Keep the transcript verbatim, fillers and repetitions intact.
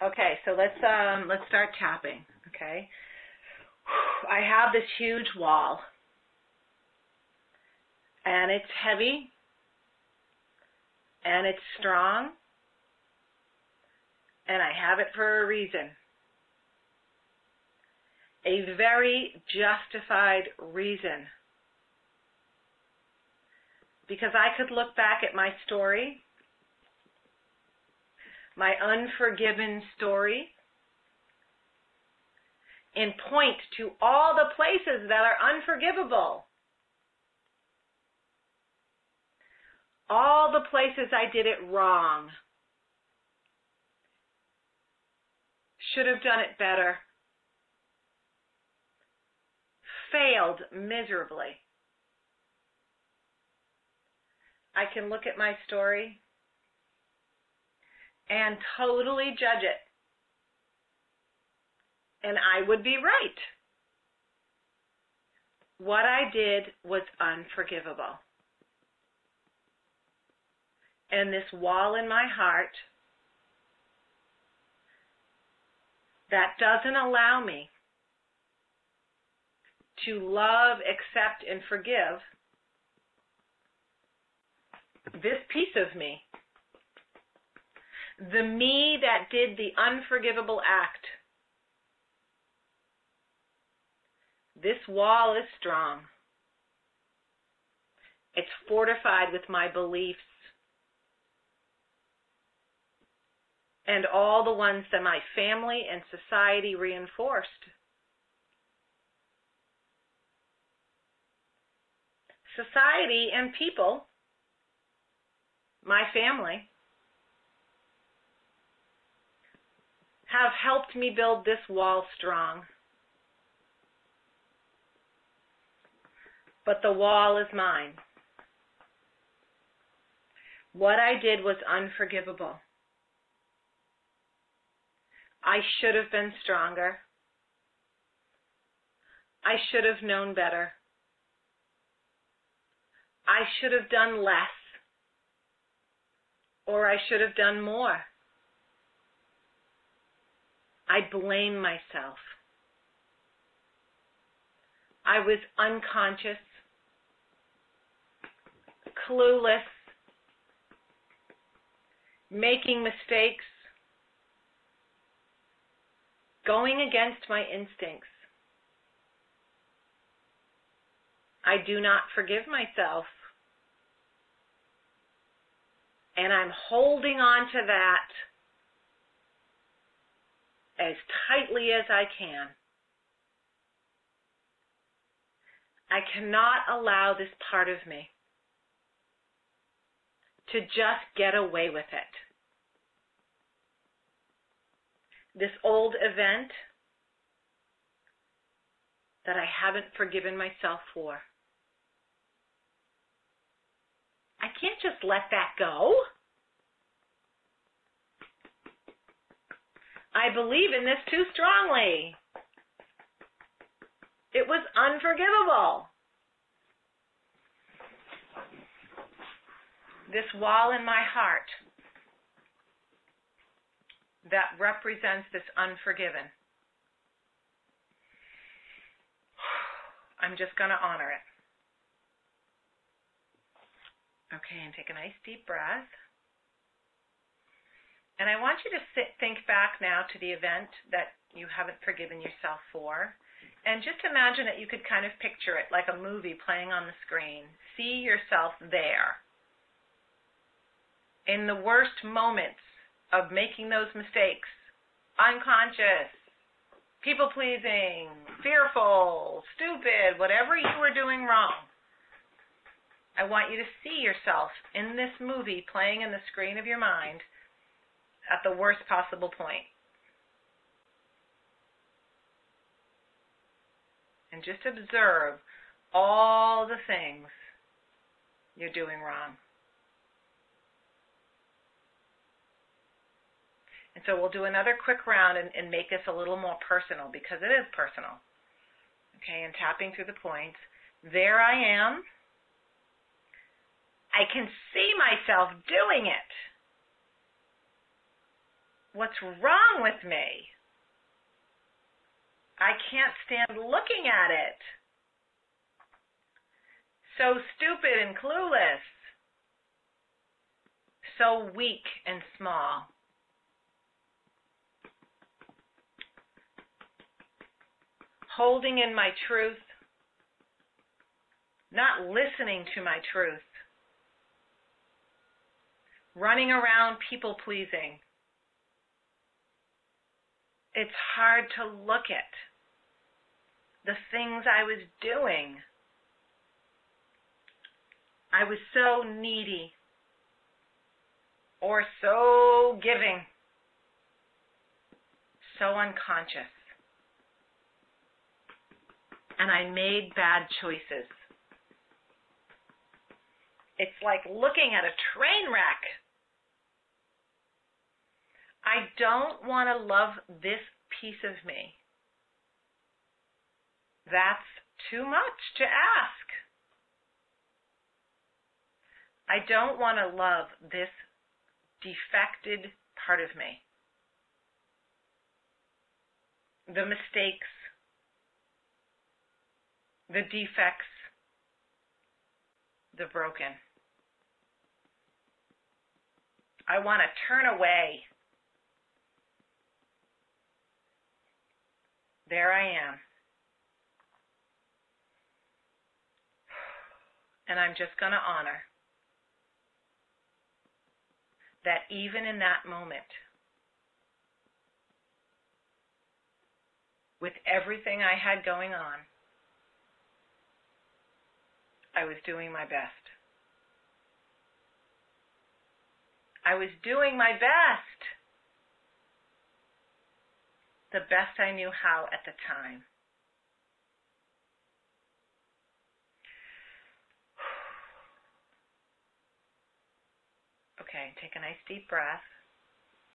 Okay, so let's um let's start tapping. Okay, I have this huge wall, and it's heavy, and it's strong, and I have it for a reason. A very justified reason. Because I could look back at my story, my unforgiven story, and point to all the places that are unforgivable. All the places I did it wrong. Should have done it better. Failed miserably. I can look at my story and totally judge it. And I would be right. What I did was unforgivable. And this wall in my heart that doesn't allow me to love, accept, and forgive this piece of me, the me that did the unforgivable act. This wall is strong. It's fortified with my beliefs and all the ones that my family and society reinforced. Society and people, my family, have helped me build this wall strong. But the wall is mine. What I did was unforgivable. I should have been stronger. I should have known better. I should have done less. Or I should have done more. I blame myself. I was unconscious, clueless, making mistakes, going against my instincts. I do not forgive myself. And I'm holding on to that as tightly as I can. I cannot allow this part of me to just get away with it. This old event that I haven't forgiven myself for. I can't just let that go. I believe in this too strongly. It was unforgivable. This wall in my heart that represents this unforgiven. I'm just going to honor it. Okay, and take a nice deep breath. And I want you to sit, think back now to the event that you haven't forgiven yourself for. And just imagine that you could kind of picture it like a movie playing on the screen. See yourself there. In the worst moments of making those mistakes. Unconscious, people-pleasing, fearful, stupid, whatever you were doing wrong. I want you to see yourself in this movie playing in the screen of your mind at the worst possible point. And just observe all the things you're doing wrong. And so we'll do another quick round and, and make this a little more personal because it is personal. Okay, and tapping through the points. There I am. I can see myself doing it. What's wrong with me? I can't stand looking at it. So stupid and clueless. So weak and small. Holding in my truth. Not listening to my truth. Running around people pleasing. It's hard to look at the things I was doing. I was so needy or so giving, so unconscious. And I made bad choices. It's like looking at a train wreck. I don't want to love this piece of me. That's too much to ask. I don't want to love this defected part of me. The mistakes, the defects, the broken. I want to turn away. There I am. And I'm just going to honor that even in that moment, with everything I had going on, I was doing my best. I was doing my best. The best I knew how at the time. Okay, take a nice deep breath.